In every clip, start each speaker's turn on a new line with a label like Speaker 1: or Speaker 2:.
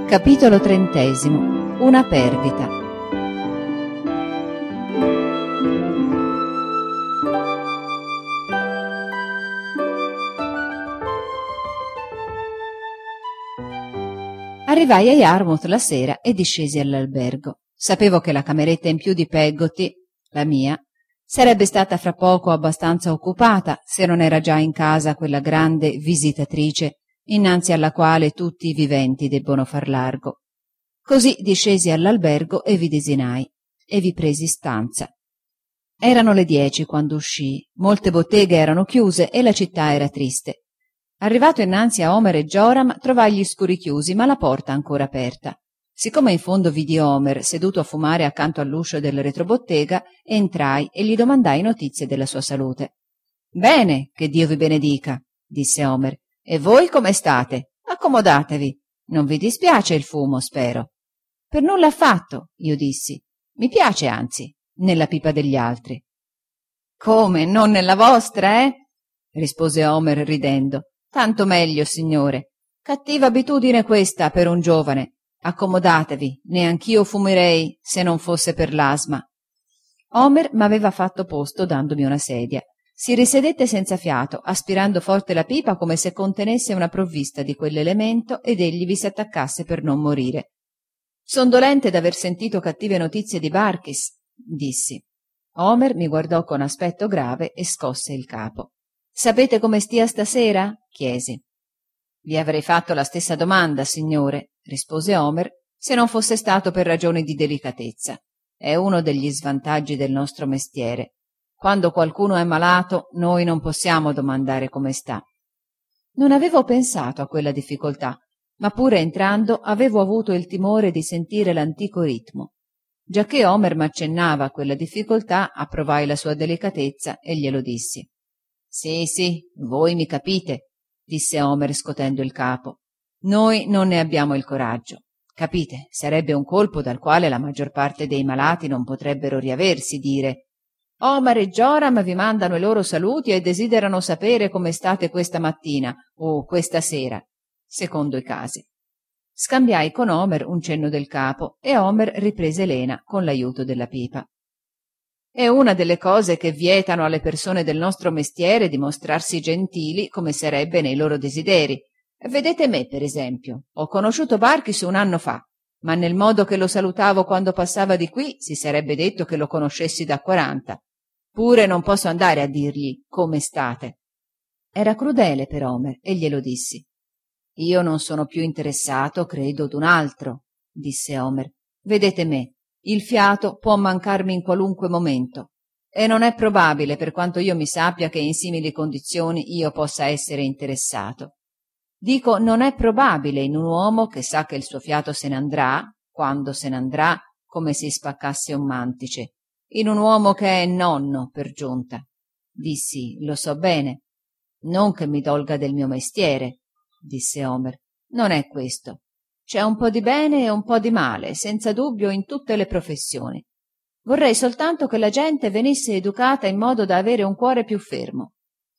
Speaker 1: Capitolo 30. Una perdita. Arrivai a Yarmouth la sera e discesi all'albergo. Sapevo che la cameretta in più di Peggotty, la mia, sarebbe stata fra poco abbastanza occupata se non era già in casa quella grande visitatrice innanzi alla quale tutti i viventi debbono far largo. Così discesi all'albergo e vi desinai e vi presi stanza. Erano le 10 quando uscii, molte botteghe erano chiuse e la città era triste. Arrivato innanzi a Homer e Joram trovai gli scuri chiusi ma la porta ancora aperta. Siccome in fondo vidi Homer seduto a fumare accanto all'uscio della retrobottega, entrai e gli domandai notizie della sua salute. «Bene, che Dio vi benedica», disse Homer. «E voi come state? Accomodatevi. Non vi dispiace il fumo, spero?» «Per nulla affatto», io dissi. «Mi piace, anzi, nella pipa degli altri». «Come, non nella vostra, eh?» rispose Homer ridendo. «Tanto meglio, signore. Cattiva abitudine questa per un giovane. Accomodatevi, neanch'io fumerei se non fosse per l'asma». Homer m'aveva fatto posto dandomi una sedia. Si risedette senza fiato, aspirando forte la pipa come se contenesse una provvista di quell'elemento ed egli vi si attaccasse per non morire. «Son dolente d'aver sentito cattive notizie di Barkis», dissi. Homer mi guardò con aspetto grave e scosse il capo. «Sapete come stia stasera?» chiesi. «Vi avrei fatto la stessa domanda, signore», rispose Homer, «se non fosse stato per ragioni di delicatezza. È uno degli svantaggi del nostro mestiere. Quando qualcuno è malato, noi non possiamo domandare come sta». Non avevo pensato a quella difficoltà, ma pure entrando avevo avuto il timore di sentire l'antico ritmo. Giacché Homer m'accennava a quella difficoltà, approvai la sua delicatezza e glielo dissi. Sì, voi mi capite», disse Homer scotendo il capo. «Noi non ne abbiamo il coraggio. Capite, sarebbe un colpo dal quale la maggior parte dei malati non potrebbero riaversi, dire «Homer e Joram vi mandano i loro saluti e desiderano sapere come state questa mattina o questa sera», secondo i casi. Scambiai con Homer un cenno del capo e Homer riprese lena con l'aiuto della pipa. «È una delle cose che vietano alle persone del nostro mestiere di mostrarsi gentili come sarebbe nei loro desideri. Vedete me, per esempio. Ho conosciuto Barkis 1 anno fa, ma nel modo che lo salutavo quando passava di qui si sarebbe detto che lo conoscessi da 40. Pure non posso andare a dirgli come state». Era crudele per Homer e glielo dissi. «Io non sono più interessato, credo, d'un altro», disse Homer. «Vedete me. Il fiato può mancarmi in qualunque momento e non è probabile, per quanto io mi sappia, che in simili condizioni io possa essere interessato. Dico, non è probabile in un uomo che sa che il suo fiato se ne andrà, quando se ne andrà, come si spaccasse un mantice, in un uomo che è nonno, per giunta». Dissi, «Lo so bene». «Non che mi dolga del mio mestiere», disse Homer. «Non è questo. C'è un po' di bene e un po' di male, senza dubbio, in tutte le professioni. Vorrei soltanto che la gente venisse educata in modo da avere un cuore più fermo».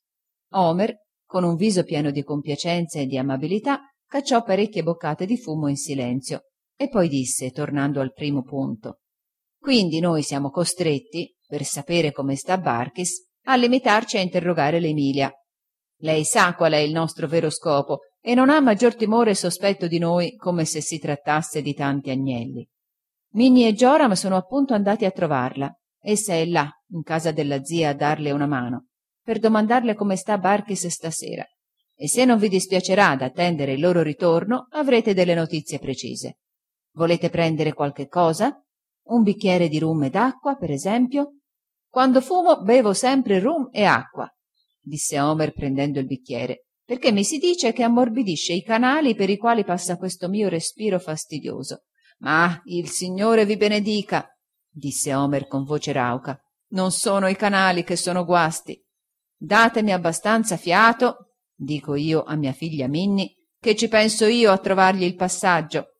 Speaker 1: Homer, con un viso pieno di compiacenza e di amabilità, cacciò parecchie boccate di fumo in silenzio e poi disse, tornando al primo punto: «Quindi noi siamo costretti, per sapere come sta Barkis, a limitarci a interrogare l'Emilia. Lei sa qual è il nostro vero scopo e non ha maggior timore e sospetto di noi, come se si trattasse di tanti agnelli. Minnie e Joram sono appunto andati a trovarla. Essa è là, in casa della zia, a darle una mano, per domandarle come sta Barkis stasera, e se non vi dispiacerà ad attendere il loro ritorno avrete delle notizie precise. Volete prendere qualche cosa? Un bicchiere di rum ed acqua, per esempio?» «Quando fumo bevo sempre rum e acqua», disse Homer prendendo il bicchiere, «perché mi si dice che ammorbidisce i canali per i quali passa questo mio respiro fastidioso». «Ma il Signore vi benedica», disse Homer con voce rauca. «Non sono i canali che sono guasti. Datemi abbastanza fiato, dico io a mia figlia Minnie, che ci penso io a trovargli il passaggio».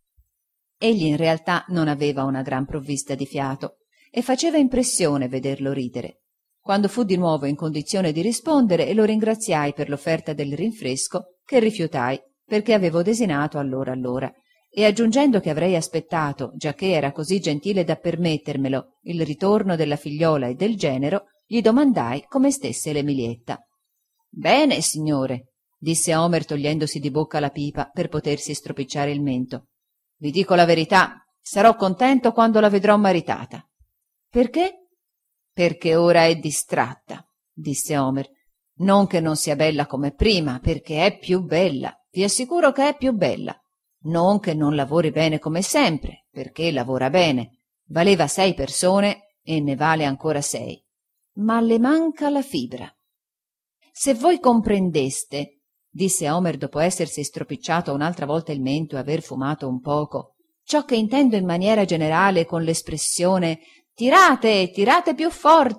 Speaker 1: Egli in realtà non aveva una gran provvista di fiato e faceva impressione vederlo ridere. Quando fu di nuovo in condizione di rispondere, lo ringraziai per l'offerta del rinfresco, che rifiutai perché avevo desinato allora e aggiungendo che avrei aspettato, giacché era così gentile da permettermelo, il ritorno della figliola e del genero, gli domandai come stesse l'Emilietta. «Bene, signore», disse Omer togliendosi di bocca la pipa per potersi stropicciare il mento. «Vi dico la verità, sarò contento quando la vedrò maritata». «Perché?» «Perché ora è distratta», disse Omer. «Non che non sia bella come prima, perché è più bella, vi assicuro che è più bella. Non che non lavori bene come sempre, perché lavora bene. Valeva 6 persone e ne vale ancora 6. Ma le manca la fibra». «Se voi comprendeste», disse Omer dopo essersi stropicciato un'altra volta il mento e aver fumato un poco, «ciò che intendo in maniera generale con l'espressione «tirate, tirate più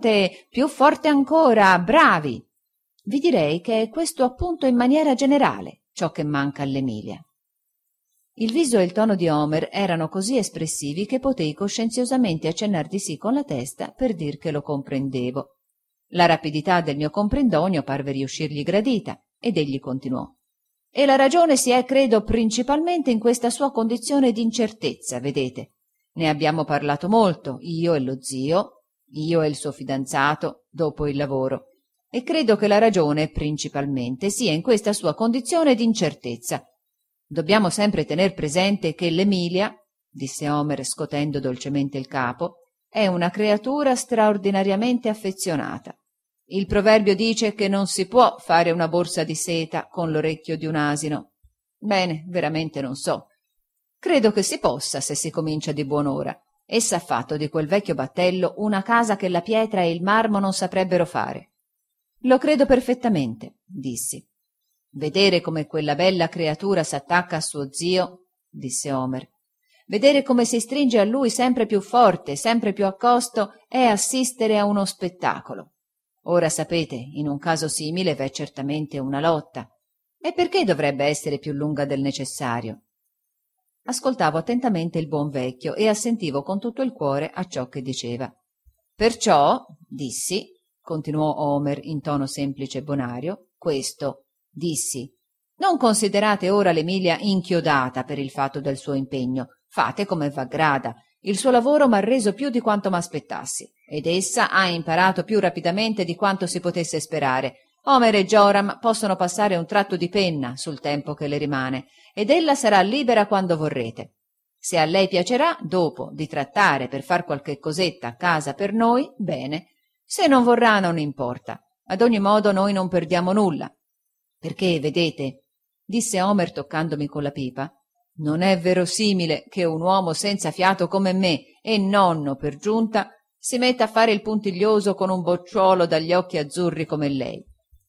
Speaker 1: forte ancora, bravi», vi direi che è questo appunto in maniera generale ciò che manca all'Emilia». Il viso e il tono di Omer erano così espressivi che potei coscienziosamente accennar di sì con la testa per dir che lo comprendevo. La rapidità del mio comprendonio parve riuscirgli gradita ed egli continuò. «E la ragione si è, credo, principalmente in questa sua condizione d'incertezza, vedete. Ne abbiamo parlato molto, io e lo zio, io e il suo fidanzato, dopo il lavoro, e credo che la ragione principalmente sia in questa sua condizione d'incertezza. Dobbiamo sempre tener presente che l'Emilia», disse Omer scotendo dolcemente il capo, «è una creatura straordinariamente affezionata. Il proverbio dice che non si può fare una borsa di seta con l'orecchio di un asino. Bene, veramente non so. Credo che si possa se si comincia di buon'ora. Essa ha fatto di quel vecchio battello una casa che la pietra e il marmo non saprebbero fare». «Lo credo perfettamente», dissi. «Vedere come quella bella creatura s'attacca a suo zio», disse Omer, «vedere come si stringe a lui sempre più forte, sempre più accosto, è assistere a uno spettacolo. Ora sapete, in un caso simile v'è certamente una lotta. E perché dovrebbe essere più lunga del necessario?» Ascoltavo attentamente il buon vecchio e assentivo con tutto il cuore a ciò che diceva. «Perciò», dissi, continuò Omer in tono semplice e bonario, «questo, dissi, non considerate ora l'Emilia inchiodata per il fatto del suo impegno, fate come v'aggrada. Il suo lavoro m'ha reso più di quanto m'aspettassi, ed essa ha imparato più rapidamente di quanto si potesse sperare. Omer e Joram possono passare un tratto di penna sul tempo che le rimane, ed ella sarà libera quando vorrete. Se a lei piacerà, dopo, di trattare per far qualche cosetta a casa per noi, bene. Se non vorrà, non importa. Ad ogni modo noi non perdiamo nulla. Perché, vedete, disse Omer toccandomi con la pipa, non è verosimile che un uomo senza fiato come me, e nonno per giunta, si metta a fare il puntiglioso con un bocciuolo dagli occhi azzurri come lei.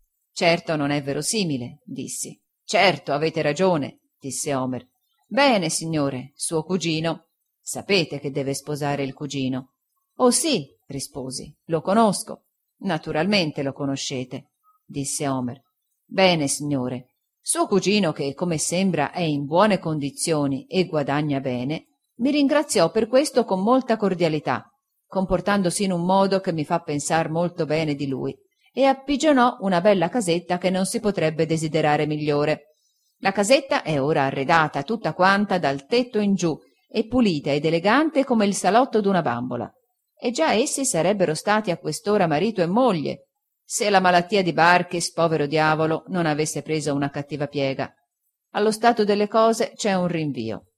Speaker 1: Certo non è verosimile, dissi. Certo, avete ragione, disse Omer. Bene, signore, suo cugino. Sapete che deve sposare il cugino. Oh sì, risposi, lo conosco. Naturalmente lo conoscete, disse Omer. Bene, signore. Suo cugino, che come sembra è in buone condizioni e guadagna bene, mi ringraziò per questo con molta cordialità, comportandosi in un modo che mi fa pensar molto bene di lui, e appigionò una bella casetta che non si potrebbe desiderare migliore. La casetta è ora arredata tutta quanta dal tetto in giù e pulita ed elegante come il salotto d'una bambola, e già essi sarebbero stati a quest'ora marito e moglie, se la malattia di Barkis, povero diavolo, non avesse preso una cattiva piega. Allo stato delle cose c'è un rinvio.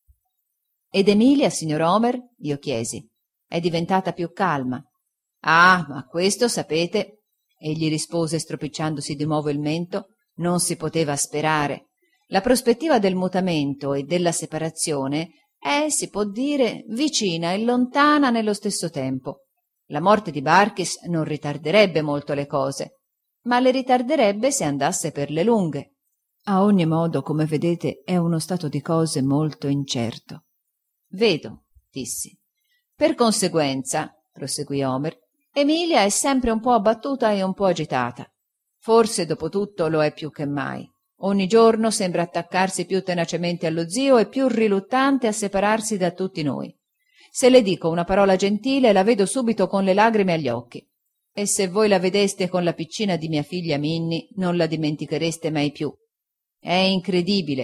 Speaker 1: Ed Emilia, signor Omer? Io chiesi. È diventata più calma. Ah, ma questo, sapete, egli rispose stropicciandosi di nuovo il mento, non si poteva sperare. La prospettiva del mutamento e della separazione è, si può dire, vicina e lontana nello stesso tempo. La morte di Barkis non ritarderebbe molto le cose, ma le ritarderebbe se andasse per le lunghe. A ogni modo, come vedete, è uno stato di cose molto incerto. Vedo, dissi. Per conseguenza, proseguì Omer, Emilia è sempre un po' abbattuta e un po' agitata. Forse, dopo tutto, lo è più che mai. Ogni giorno sembra attaccarsi più tenacemente allo zio e più riluttante a separarsi da tutti noi. Se le dico una parola gentile, la vedo subito con le lagrime agli occhi. E se voi la vedeste con la piccina di mia figlia Minni, non la dimentichereste mai più. È incredibile,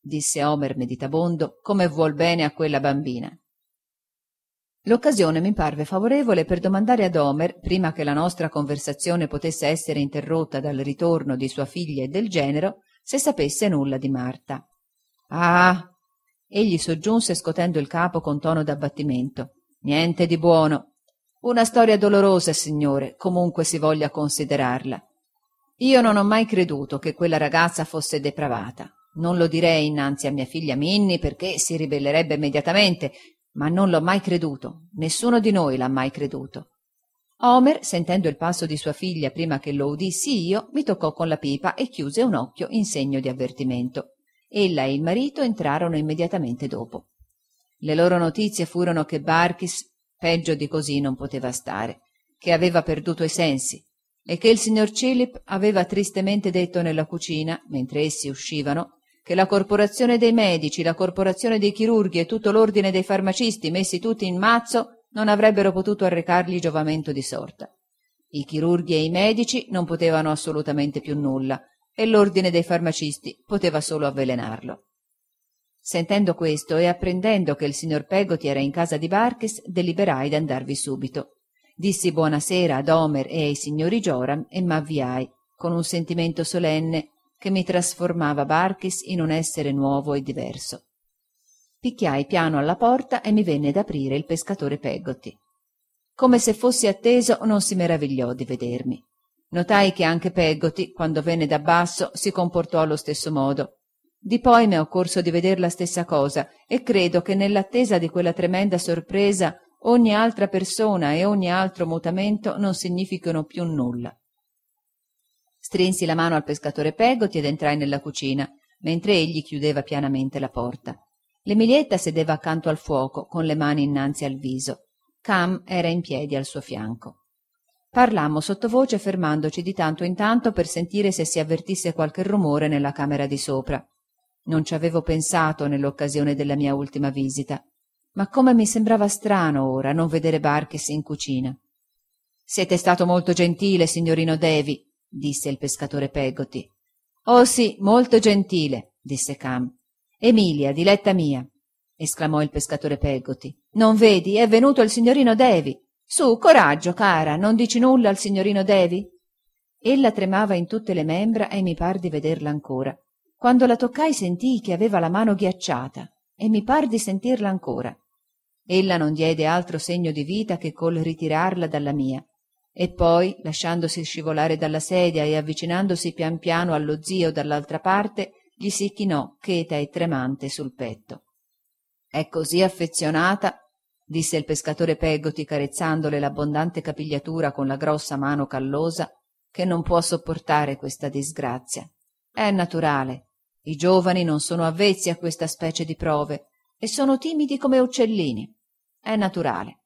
Speaker 1: disse Omer meditabondo, come vuol bene a quella bambina. L'occasione mi parve favorevole per domandare ad Omer, prima che la nostra conversazione potesse essere interrotta dal ritorno di sua figlia e del genero, se sapesse nulla di Marta. Ah! Egli soggiunse scotendo il capo con tono d'abbattimento. Niente di buono. Una storia dolorosa, signore, comunque si voglia considerarla. Io non ho mai creduto che quella ragazza fosse depravata. Non lo direi innanzi a mia figlia Minnie perché si ribellerebbe immediatamente, ma non l'ho mai creduto. Nessuno di noi l'ha mai creduto. Omer, sentendo il passo di sua figlia prima che lo udissi io, mi toccò con la pipa e chiuse un occhio in segno di avvertimento. Ella e il marito entrarono immediatamente dopo. Le loro notizie furono che Barkis peggio di così non poteva stare, che aveva perduto i sensi e che il signor Cilip aveva tristemente detto nella cucina, mentre essi uscivano, che la corporazione dei medici, la corporazione dei chirurghi e tutto l'ordine dei farmacisti messi tutti in mazzo non avrebbero potuto arrecargli giovamento di sorta. I chirurghi e i medici non potevano assolutamente più nulla e l'ordine dei farmacisti poteva solo avvelenarlo. Sentendo questo e apprendendo che il signor Peggotty era in casa di Barkis, deliberai d'andarvi subito. Dissi buonasera ad Omer e ai signori Joram e m'avviai, con un sentimento solenne che mi trasformava Barkis in un essere nuovo e diverso. Picchiai piano alla porta e mi venne ad aprire il pescatore Peggotty. Come se fossi atteso, non si meravigliò di vedermi. Notai che anche Peggotty, quando venne da basso, si comportò allo stesso modo. Di poi mi è occorso di veder la stessa cosa e credo che nell'attesa di quella tremenda sorpresa ogni altra persona e ogni altro mutamento non significano più nulla. Strinsi la mano al pescatore Peggotty ed entrai nella cucina, mentre egli chiudeva pianamente la porta. L'Emilietta sedeva accanto al fuoco, con le mani innanzi al viso. Cam era in piedi al suo fianco. Parlammo sottovoce fermandoci di tanto in tanto per sentire se si avvertisse qualche rumore nella camera di sopra. Non ci avevo pensato nell'occasione della mia ultima visita, ma come mi sembrava strano ora non vedere Barkis in cucina. «Siete stato molto gentile, signorino Davy», disse il pescatore Peggotty. «Oh sì, molto gentile», disse Cam. «Emilia, diletta mia», esclamò il pescatore Peggotty. «Non vedi? È venuto il signorino Davy. Su, coraggio, cara, non dici nulla al signorino Davy?» Ella tremava in tutte le membra e mi par di vederla ancora. Quando la toccai sentii che aveva la mano ghiacciata e mi par di sentirla ancora. Ella non diede altro segno di vita che col ritirarla dalla mia e poi, lasciandosi scivolare dalla sedia e avvicinandosi pian piano allo zio dall'altra parte, gli si chinò cheta e tremante sul petto. «È così affezionata», disse il pescatore Peggotty carezzandole l'abbondante capigliatura con la grossa mano callosa, «che non può sopportare questa disgrazia. È naturale. I giovani non sono avvezzi a questa specie di prove e sono timidi come uccellini. È naturale».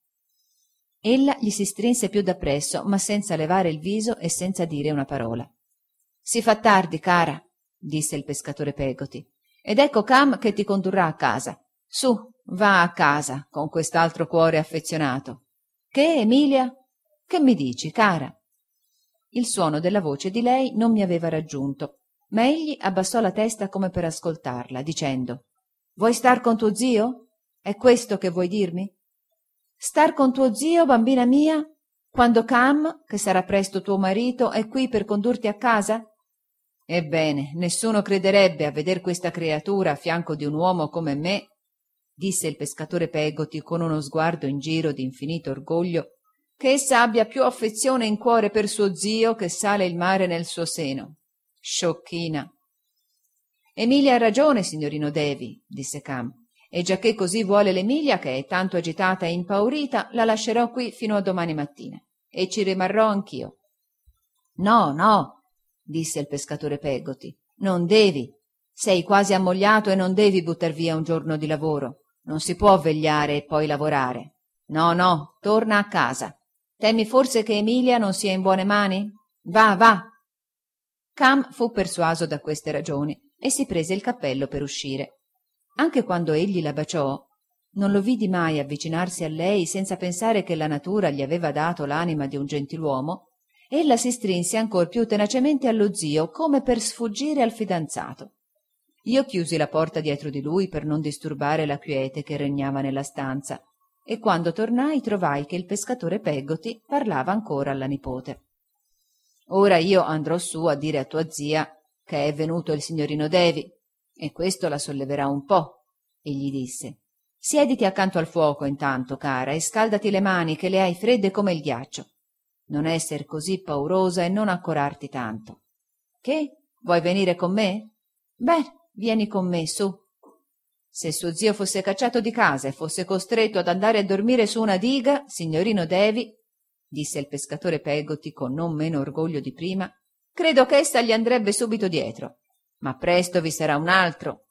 Speaker 1: Ella gli si strinse più dappresso, ma senza levare il viso e senza dire una parola. «Si fa tardi, cara», disse il pescatore Peggotty, «ed ecco Cam che ti condurrà a casa. Su, va a casa con quest'altro cuore affezionato. Che, Emilia? Che mi dici, cara?» Il suono della voce di lei non mi aveva raggiunto, ma egli abbassò la testa come per ascoltarla, dicendo: «Vuoi star con tuo zio? È questo che vuoi dirmi?» «Star con tuo zio, bambina mia, quando Cam, che sarà presto tuo marito, è qui per condurti a casa?» «Ebbene, nessuno crederebbe a veder questa creatura a fianco di un uomo come me», disse il pescatore Peggotty con uno sguardo in giro di infinito orgoglio, «che essa abbia più affezione in cuore per suo zio che sale il mare nel suo seno. Sciocchina!» «Emilia ha ragione, signorino Davy», disse Cam, «e giacché così vuole l'Emilia, che è tanto agitata e impaurita, la lascerò qui fino a domani mattina e ci rimarrò anch'io». «No, no», disse il pescatore Peggotty, «non devi. Sei quasi ammogliato e non devi buttar via un giorno di lavoro. Non si può vegliare e poi lavorare. No, no, torna a casa. Temi forse che Emilia non sia in buone mani? Va, va!» Cam fu persuaso da queste ragioni e si prese il cappello per uscire. Anche quando egli la baciò, non lo vidi mai avvicinarsi a lei senza pensare che la natura gli aveva dato l'anima di un gentiluomo. Ella si strinse ancor più tenacemente allo zio come per sfuggire al fidanzato. Io chiusi la porta dietro di lui per non disturbare la quiete che regnava nella stanza, e quando tornai trovai che il pescatore Peggotty parlava ancora alla nipote. «Ora io andrò su a dire a tua zia che è venuto il signorino Davy, e questo la solleverà un po'», egli disse. «Siediti accanto al fuoco intanto, cara, e scaldati le mani che le hai fredde come il ghiaccio. Non esser così paurosa e non accorarti tanto. Che? Vuoi venire con me? Beh, vieni con me, su». Se suo zio fosse cacciato di casa e fosse costretto ad andare a dormire su una diga, signorino Davy, disse il pescatore Peggotty con non meno orgoglio di prima, credo che essa gli andrebbe subito dietro. Ma presto vi sarà un altro,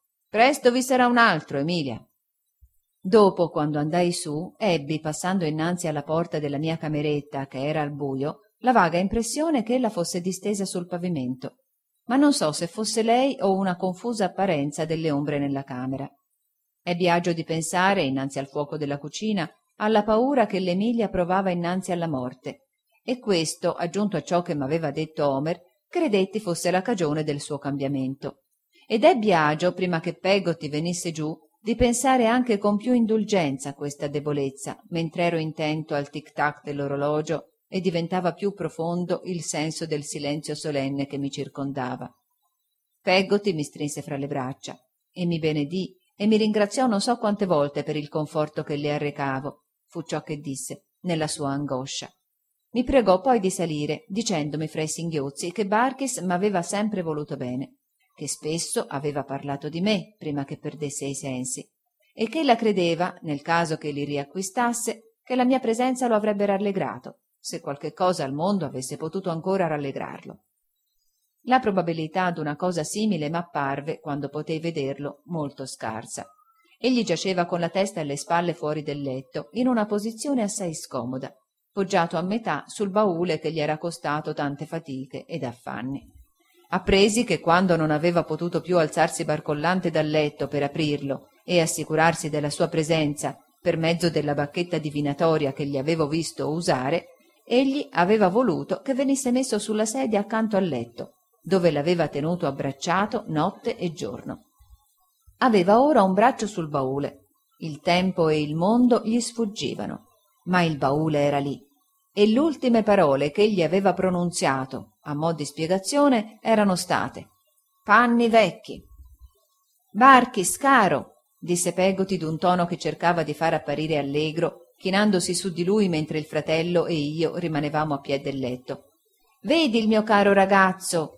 Speaker 1: Emilia. Dopo, quando andai su, ebbi, passando innanzi alla porta della mia cameretta, che era al buio, la vaga impressione che ella fosse distesa sul pavimento, ma non so se fosse lei o una confusa apparenza delle ombre nella camera. Ebbi agio di pensare, innanzi al fuoco della cucina, alla paura che l'Emilia provava innanzi alla morte, e questo, aggiunto a ciò che m'aveva detto Omer, credetti fosse la cagione del suo cambiamento. Ed ebbi agio, prima che Peggotty venisse giù, di pensare anche con più indulgenza a questa debolezza, mentr'ero intento al tic-tac dell'orologio e diventava più profondo il senso del silenzio solenne che mi circondava. Peggotty mi strinse fra le braccia e mi benedì e mi ringraziò non so quante volte per il conforto che le arrecavo, fu ciò che disse, nella sua angoscia. Mi pregò poi di salire, dicendomi fra i singhiozzi che Barkis m'aveva sempre voluto bene, che spesso aveva parlato di me prima che perdesse i sensi, e che ella credeva, nel caso che li riacquistasse, che la mia presenza lo avrebbe rallegrato, se qualche cosa al mondo avesse potuto ancora rallegrarlo. La probabilità d'una cosa simile m'apparve, quando potei vederlo, molto scarsa. Egli giaceva con la testa e le spalle fuori del letto, in una posizione assai scomoda, poggiato a metà sul baule che gli era costato tante fatiche ed affanni. Appresi che quando non aveva potuto più alzarsi barcollante dal letto per aprirlo e assicurarsi della sua presenza per mezzo della bacchetta divinatoria che gli avevo visto usare, egli aveva voluto che venisse messo sulla sedia accanto al letto, dove l'aveva tenuto abbracciato notte e giorno. Aveva ora un braccio sul baule, il tempo e il mondo gli sfuggivano, ma il baule era lì, e le ultime parole che egli aveva pronunziato, a mo' di spiegazione, erano state «panni vecchi». «Barkis, caro», disse Peggotty d'un tono che cercava di far apparire allegro, chinandosi su di lui mentre il fratello e io rimanevamo a piè del letto. «Vedi il mio caro ragazzo,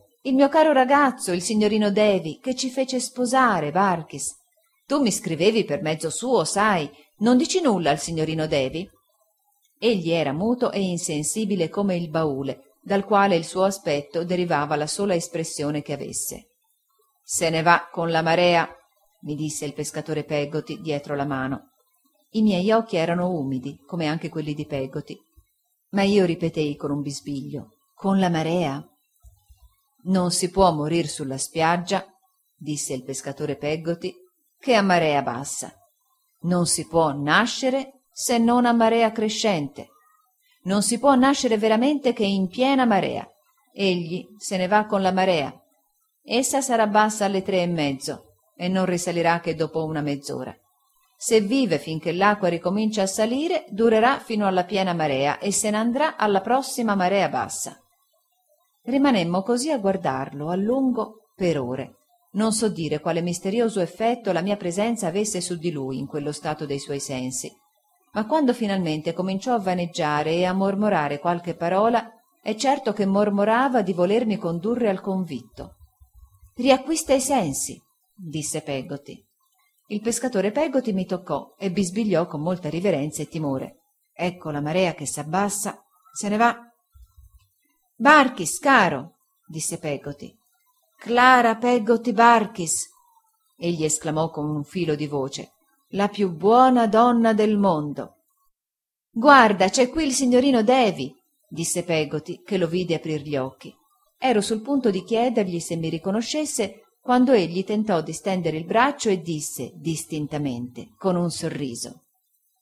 Speaker 1: il signorino Davy, che ci fece sposare, Barkis. Tu mi scrivevi per mezzo suo, sai, non dici nulla al signorino Davy?» Egli era muto e insensibile come il baule, dal quale il suo aspetto derivava la sola espressione che avesse. «Se ne va con la marea», mi disse il pescatore Peggotty dietro la mano. I miei occhi erano umidi, come anche quelli di Peggotty, ma io ripetei con un bisbiglio: «Con la marea?» «Non si può morir sulla spiaggia», disse il pescatore Peggotty, «che a marea bassa. Non si può nascere se non a marea crescente. Non si può nascere veramente che in piena marea. Egli se ne va con la marea. Essa sarà bassa alle 3:30 e non risalirà che dopo una mezz'ora. Se vive finché l'acqua ricomincia a salire, durerà fino alla piena marea e se ne andrà alla prossima marea bassa». Rimanemmo così a guardarlo a lungo per ore. Non so dire quale misterioso effetto la mia presenza avesse su di lui in quello stato dei suoi sensi, ma quando finalmente cominciò a vaneggiare e a mormorare qualche parola, è certo che mormorava di volermi condurre al convitto. «Riacquista i sensi», disse Peggotty. Il pescatore Peggotty mi toccò e bisbigliò con molta riverenza e timore: «Ecco la marea che s'abbassa, se ne va». «Barkis, caro», disse Peggotty. «Clara Peggotty Barkis», egli esclamò con un filo di voce, «la più buona donna del mondo». «Guarda, c'è qui il signorino Davy», disse Peggotty, che lo vide aprir gli occhi. Ero sul punto di chiedergli se mi riconoscesse quando egli tentò di stendere il braccio e disse distintamente, con un sorriso: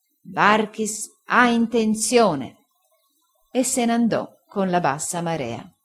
Speaker 1: «Barkis ha intenzione», e se n'andò con la bassa marea.